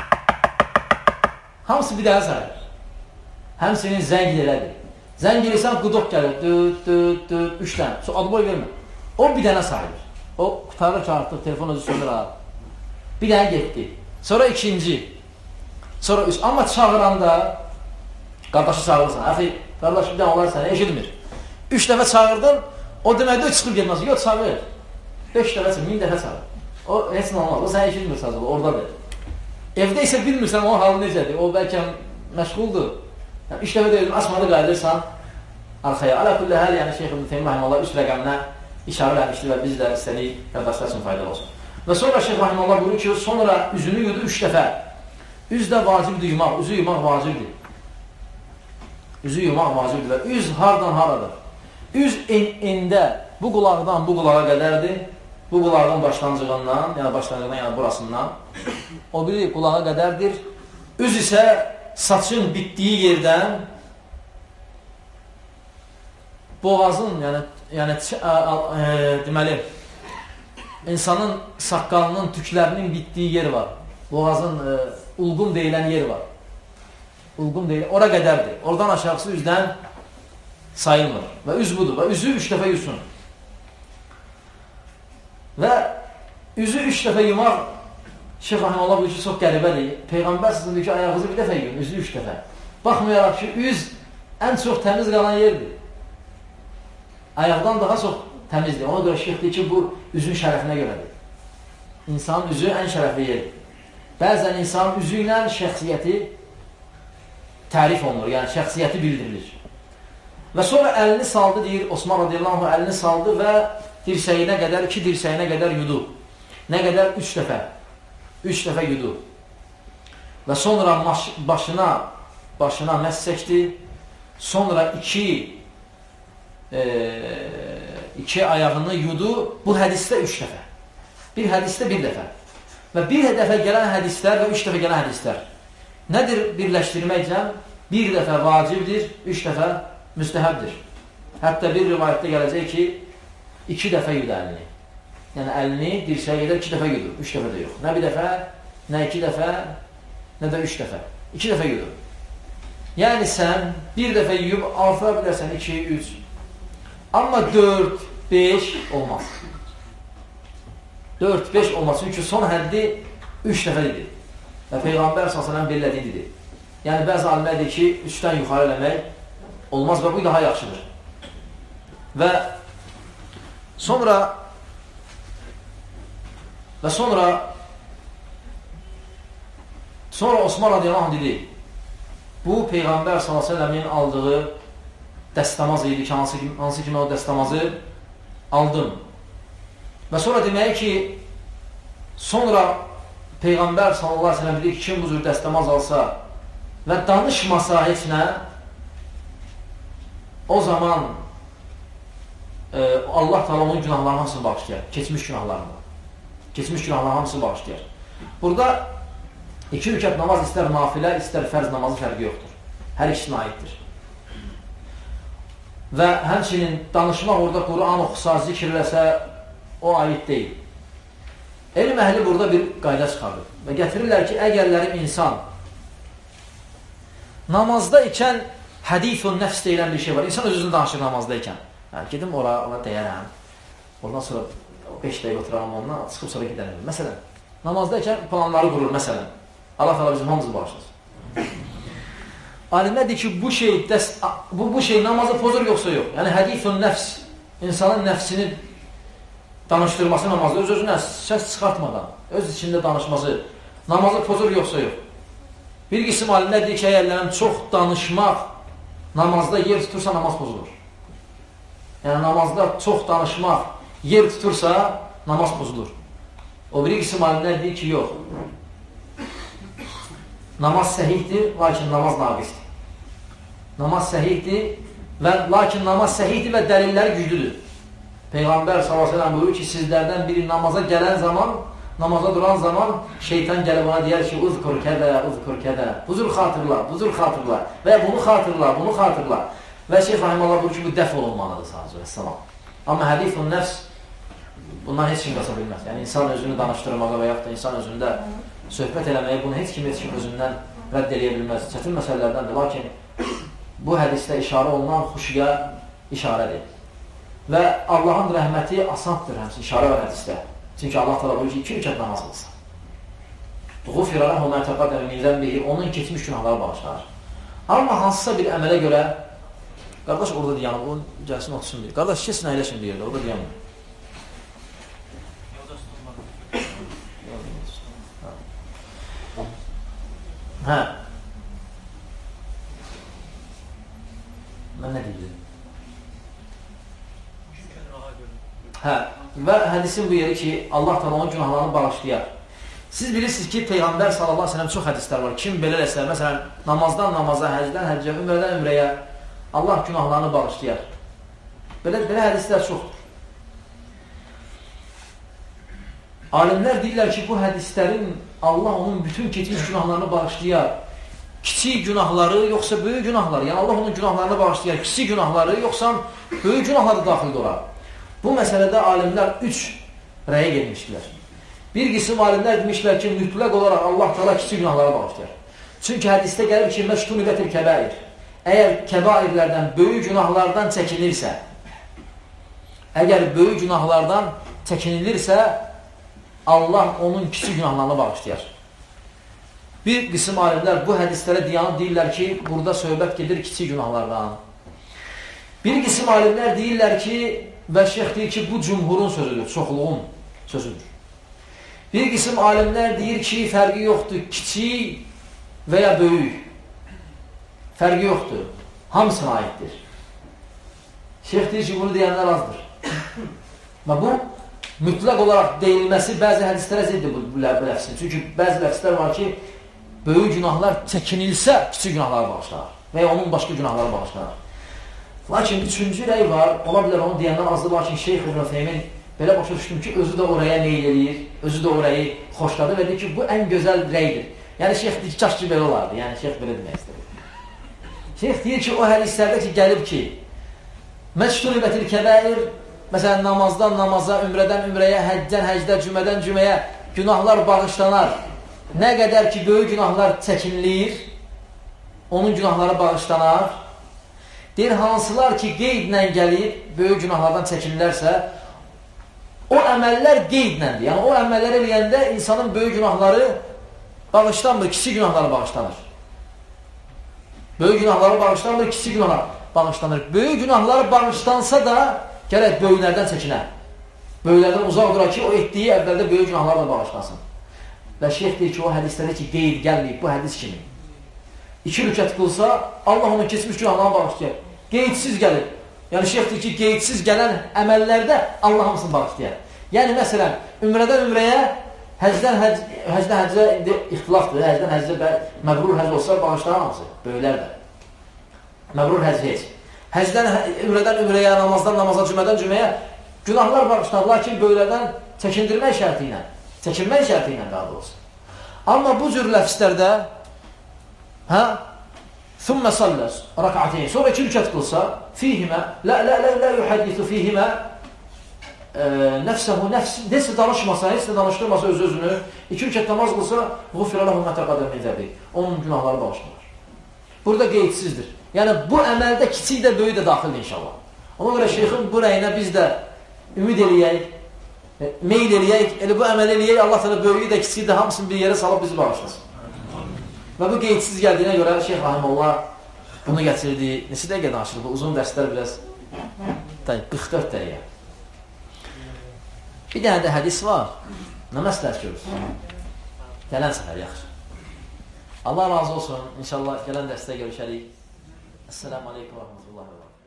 Hamısı bir dənə sayılır. Həmsinin zəng elədir. Zəng eləyirsən, quduq gəlir. Düt, düt, düt, üç dənə. So, adı boy vermə. O bir dənə sayılır. O, qutarır ki, artıq telefon özü söndür alır. Bir dənə getdi. Sonra ikinci. Sonra üç. Amma çağıranda qardaşı çağırırsan. Əxi, qardaş bir dənə olar sənə, eşitmir. Üç dəfə çağırdın, o deməkdə o çıxıb getməsin. Yox, çağır. Beş dəfə çağır, min dəfə çağır. O, heç nə olmaz. O sənə eşitmir sazı, oradadır. Evdə isə bilmirsən, onun halı necədir. O, bəlkə məşğuldur. Yəni, üç dəfə deyildim, açmadı qayıdırsan arxaya. Alə kulli həl, yəni Şeyx İbn Teymiyyə rəhməhullah üç rəqəminə işarə eləmişdir və biz də istədik qardaşlar üçün faydalı olsun. Və sonra Şeyx rəhməhullah buyurur ki, sonra üzünü yudu üç dəfə. Üz də vacibdir yumaq, üzü yumaq vacibdir. Üzü yumaq vacibdir və üz hardan haradır? Üz ində bu qulaqdan bu qulağa qədərdir. Bu qulağın başlanğıcından, yəni başlanğıcından, yəni burasından. O biri qulağa qədərdir. Üz isə saçın bitdiyi yerdən boğazın, yəni, yəni e, deməli, insanın saqqalının, tüklərinin bitdiyi yer var. Boğazın e, ulqum deyilən yer var. Ulqum deyilən, ora qədərdir. Oradan aşağısı üzdən sayılmır. Və üz budur. Və üzü üç dəfə yusun. Və üzü üç dəfə yumaq Şeyx rəhməhullah bu ki, çox qəribədir. Peyğəmbər sizin ki, ayağınızı bir dəfə yuyun, üzü üç dəfə. Baxmayaraq ki, üz ən çox təmiz qalan yerdir. Ayaqdan daha çox təmizdir. Ona görə şeyx deyir ki, bu üzün şərəfinə görədir. İnsanın üzü ən şərəfli yerdir. Bəzən insanın üzü ilə şəxsiyyəti tərif olunur, yəni şəxsiyyəti bildirilir. Və sonra əlini saldı, deyir, Osman radiyallahu anh əlini saldı və dirsəyinə qədər, iki dirsəyinə qədər yudu. Nə qədər? Üç dəfə. Üç dəfə yudu. Və sonra başına, başına məs çəkdi. Sonra iki, e, iki ayağını yudu. Bu hədisdə üç dəfə. Bir hədisdə bir dəfə. Və bir dəfə gələn hədislər və üç dəfə gələn hədislər. Nədir birləşdirməkcəm? Bir dəfə vacibdir, üç dəfə müstəhəbdir. Hətta bir rivayətdə gələcək ki, iki dəfə yudu əlini. Yəni, əlini dirsəyə gedər, iki dəfə yudu, üç dəfə də yox. Nə bir dəfə, nə iki dəfə, nə də üç dəfə. İki dəfə yudu. Yəni, sən bir dəfə yuyub, artıra bilərsən, iki, üç. Amma dörd, beş olmaz. dörd, beş olmaz. Çünki son həddi üç dəfə dedi. Və Peyğəmbər sallallahu əleyhi və səlləm bellədiyi dedi. Yəni, bəzi alimlər deyir ki, üçdən yuxarı eləmək olmaz və bu daha yaxşıdır. Və sonra və sonra sonra Osman radiyallahu anh dedi, bu Peyğəmbər sallallahu əleyhi və səlləmin aldığı dəstəmaz idi ki, hansı, hansı kimi o dəstəmazı aldım. Və sonra demək ki, sonra Peyğəmbər sallallahu əleyhi və səlləm deyir ki, kim bu cür dəstəmaz alsa və danışmasa heç nə, o zaman e, Allah təala onun günahlarını hamısını bağışlayar. Keçmiş günahlarını. Keçmiş günahlarını hamısını bağışlayar. Burada iki rükət namaz istər nafilə, istər fərz namazı fərqi yoxdur. Hər ikisinə aiddir. Və həmçinin danışmaq orada Quran oxusa, zikr eləsə, o aid deyil. Elm əhli burada bir qayda çıxardır. Və gətirirlər ki, əgərlərim insan namazda ikən hədithun nəfs deyilən bir şey var. İnsan öz-özünü danışır namazda ikən. Yəni, gedim ora, ona deyərəm. Ondan sonra beş dəqiqə oturarım ondan, çıxıb sonra gedərəm. Məsələn, namazda ikən planları qurur, məsələn. Allah təala bizim hamımızı bağışlasın. alimlər deyir ki, bu şey, bu, bu şey namazı pozur yoxsa yox. Yəni, hədifun nəfs, insanın nəfsini danışdırması namazda, öz özünə səs çıxartmadan, öz içində danışması, namazı pozur yoxsa yox. Bir qism alimlər deyir ki, əgərlərin çox danışmaq namazda yer tutursa, namaz pozulur. Yəni, namazda çox danışmaq yer tutursa, namaz pozulur. O bir qism alimlər deyir ki, yox. Namaz səhihdir, lakin namaz naqisdir. Namaz səhihdir, və, lakin namaz səhihdir və dəlilləri güclüdür. Peyğəmbər sallallahu əleyhi və səlləm buyurur ki, sizlərdən biri namaza gələn zaman, namaza duran zaman şeytan gəlib ona deyər ki, uzkur kədə, uzkur kədə, buzur xatırla, buzur xatırla və bunu xatırla, bunu xatırla. Və Şeyx Rahiməllah buyurur ki, bu dəf olunmalıdır sadəcə və səlam. Amma hədifun nəfs bundan heç kim qasa bilməz. Yəni, insan özünü danışdırmağa və yaxud da insan özündə söhbət eləməyə bunu heç kim, heç kim özündən rədd eləyə bilməz. Çətin məsələlərdəndir, lakin bu hədisdə işarə olunan xuşuya işarədir. Və Allahın rəhməti asandır həmsi işarə və hədisdə. Çünki Allah təala buyurur ki, iki rükət namaz qılsın. Ğufira lehu ma taqaddama min zənbihi, onun keçmiş günahları bağışlanır. Amma hansısa bir əmələ görə, qardaş orada dayanıb, o gəlsin otursun deyir. Qardaş kesin əyləşin deyirlər, orada dayanmır. Hə. Mən nə deyirəm? Hə. Və hədisin bu yeri ki, Allah təala onun günahlarını bağışlayar. Siz bilirsiniz ki, Peyğəmbər sallallahu əleyhi və səlləm çox hədislər var. Kim belə eləsə, məsələn, namazdan namaza, həcdən həccə, ümrədən ümrəyə Allah günahlarını bağışlayar. Belə, belə hədislər çoxdur. Alimlər deyirlər ki, bu hədislərin Allah onun bütün keçmiş günahlarını bağışlayar. Kiçik günahları, yoxsa böyük günahları. Yəni, Allah onun günahlarını bağışlayar. Kiçik günahları, yoxsa böyük günahları daxildə olar. Bu məsələdə alimlər üç rəyə gelmişdilər. Bir qism alimlər demişlər ki, mütləq olaraq Allah təala kiçik günahlara bağışlayar. Çünki hədisdə gəlir ki, məştunibətil kəbair. Əgər kəbairlərdən, böyük günahlardan çəkinirsə, əgər böyük günahlardan çəkinilirsə, Allah onun kiçik günahlarına bağışlayar. Bir qism alimlər bu hədislərə diyanıb deyirlər ki, burada söhbət gedir kiçik günahlardan. Bir qism alimlər deyirlər ki, və şeyx deyir ki, bu cümhurun sözüdür, çoxluğun sözüdür. Bir qism alimlər deyir ki, fərqi yoxdur, kiçik və ya böyük. Fərqi yoxdur, hamısına aiddir. Şeyx deyir ki, bunu deyənlər azdır. Və bu, mütləq olaraq deyilməsi bəzi hədislərə ziddir bu, bu ləfsin. Çünki bəzi ləfslər var ki, böyük günahlar çəkinilsə, kiçik günahları bağışlar və ya onun başqa günahları bağışlar. Lakin üçüncü rəy var, ola bilər onu deyənlər azdır, lakin Şeyx İbn Ütheymin belə başa düşdüm ki, özü də oraya meyl edir, özü də orayı xoşladı və deyir ki, bu ən gözəl rəydir. Yəni, Şeyx deyir ki, kaş ki, belə olardı. Yəni, Şeyx belə demək istədir. Şeyx deyir ki, o hədislərdə ki, gəlib ki, məştunibətil kəbair, məsələn, namazdan namaza, ümrədən ümrəyə, həcdən həcdə, cümədən cüməyə günahlar bağışlanar. Nə qədər ki, böyük günahlar çəkinilir, onun günahları bağışlanar. Deyir, hansılar ki, qeydlə gəlib, böyük günahlardan çəkinirlərsə, o əməllər qeydləndir. Yəni, o əməllər eləyəndə insanın böyük günahları bağışlanmır, kiçik günahları bağışlanır. Böyük günahları bağışlanmır, kiçik günahlar bağışlanır. Böyük günahları bağışlansa da, gərək böyüklərdən çəkinər. Böyüklərdən uzaq durar ki, o etdiyi əvvəldə böyük günahlarla bağışlansın. Və şeyx deyir ki, o hədislərdə ki, qeyd gəlməyib, bu hədis kimi. İki rükət qılsa, Allah onun keçmiş günahlarına bağışlayar. Qeydsiz gəlir. Yəni, şeyx deyir ki, qeydsiz gələn əməllərdə Allah hamısını bağışlayar. Yəni, məsələn, ümrədən ümrəyə, həcdən həc, həcdən həccə, indi ixtilafdır, həcdən həccə, məbrur həcc olsa, bağışlar hamısı, böyüklər də. Məbrur həcc heç. Həcdən, ümrədən ümrəyə, namazdan namaza, cümədən cüməyə günahlar bağışlar, lakin böyüklərdən çəkindirmək şərti ilə, çəkinmək şərti ilə daha doğrusu. Amma bu cür ləfslərdə hə? ثُمَّ صَلَّسْ رَكَعَتَيْنِ Sonra iki rükət qılsa, فِيهِمَا لَا لَا لَا لَا يُحَدِّثُ فِيهِمَا نَفْسَهُ نَفْسِ Desə danışmasa, heç də danışdırmasa öz özünü, iki rükət namaz qılsa, غُفِرَ لَهُ مَا تَقَدَمْ مِنْ ذَنْبِهِ Onun günahları bağışlanır. Burada qeydsizdir. Yəni, bu əməldə kiçik də, böyük də daxildir inşallah. Ona görə şeyxin bu rəyinə biz də ümid eləyək, meyl eləyək, elə bu əməl eləyək, Allah təala böyüyü də, kiçiyi də hamısını bir yerə salıb bizi bağışlasın. Və bu qeydsiz gəldiyinə görə Şeyx Rahimullah Bunu gətirdi. Neçə dəqiqə danışıldı? Uzun dərslər biraz qırx dörd dəqiqə. Bir dənə də hədis var. Nə məsləhət görürsünüz? Gələn səfər yaxşı. Allah razı olsun. İnşallah gələn dərsdə görüşərik. Esselamu aleykum və rəhmətullahi və bərəkətuhu.